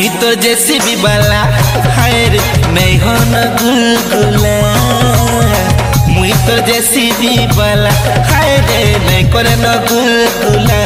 तो जेसीबी वाला हाय रे नहीं हो न गुलगुला मुई तो जेसीबी वाला हाय रे नहीं करे न गुलगुला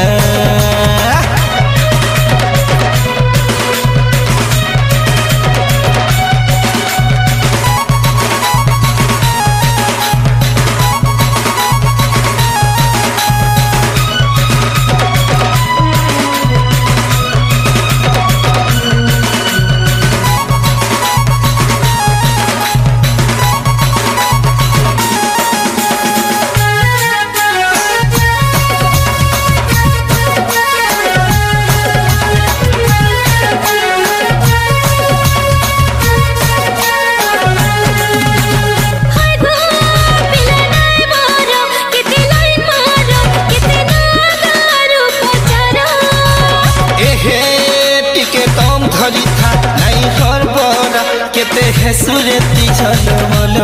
सुरती झलमल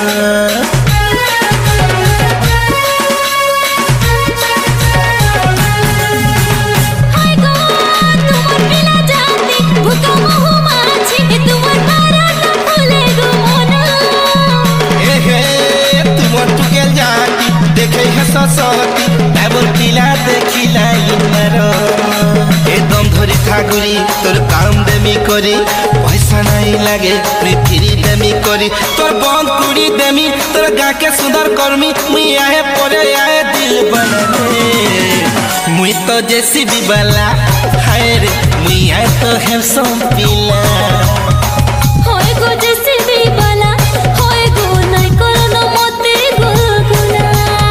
देखे है ससती एबर पिला देखिला एकदम धरी ठाकुरी तोर काम देमी करी पैसा नहीं लागे पृथ्वी देमी करी तोर बंद कुड़ी देमी तोर गा के सुंदर कर्मी मुई आए परे आए दिल बने मुई तो जेसीबी वाला हाय रे मुई आए तो हैंडसम पिला होय गो जेसीबी वाला होय गो नहीं करो न मते गुलगुला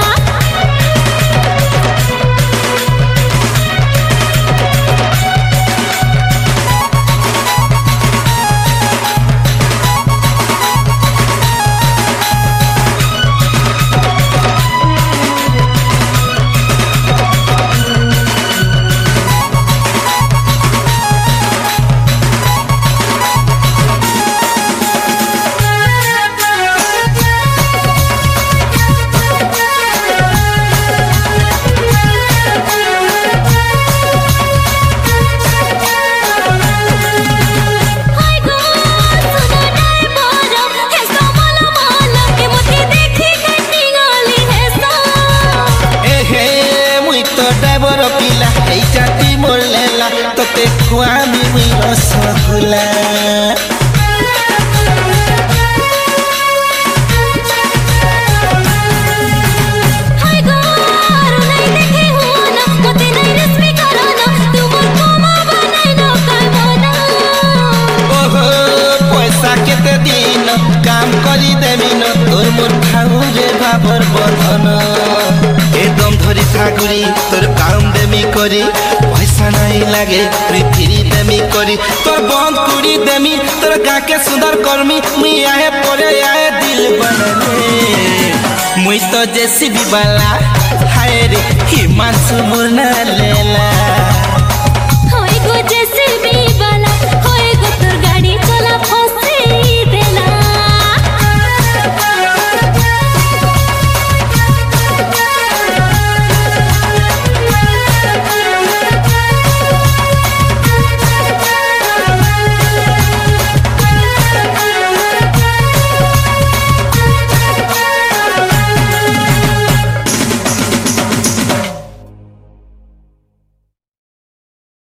तोते खुआमी मुई रसगुल्ला हाय गो नहीं देखे हो ना मते नहीं रस्मी करो ना तुम कोमा बनाई न करबना ओहो पैसा केते दिन काम करी देमी न तोर मोर खाऊ रे बाबर बंधन एकदम धरी ठाकुरी तोर काम देमी करी पैसा नहीं लागे पृथ्वी देमी करी तोर बंद कुड़ी देमी तोर गा के सुंदर कर्मी मुई आए परे आए दिल बने मुई तो जेसीबी वाला हाय रे हिमांशु मुन्ना लेला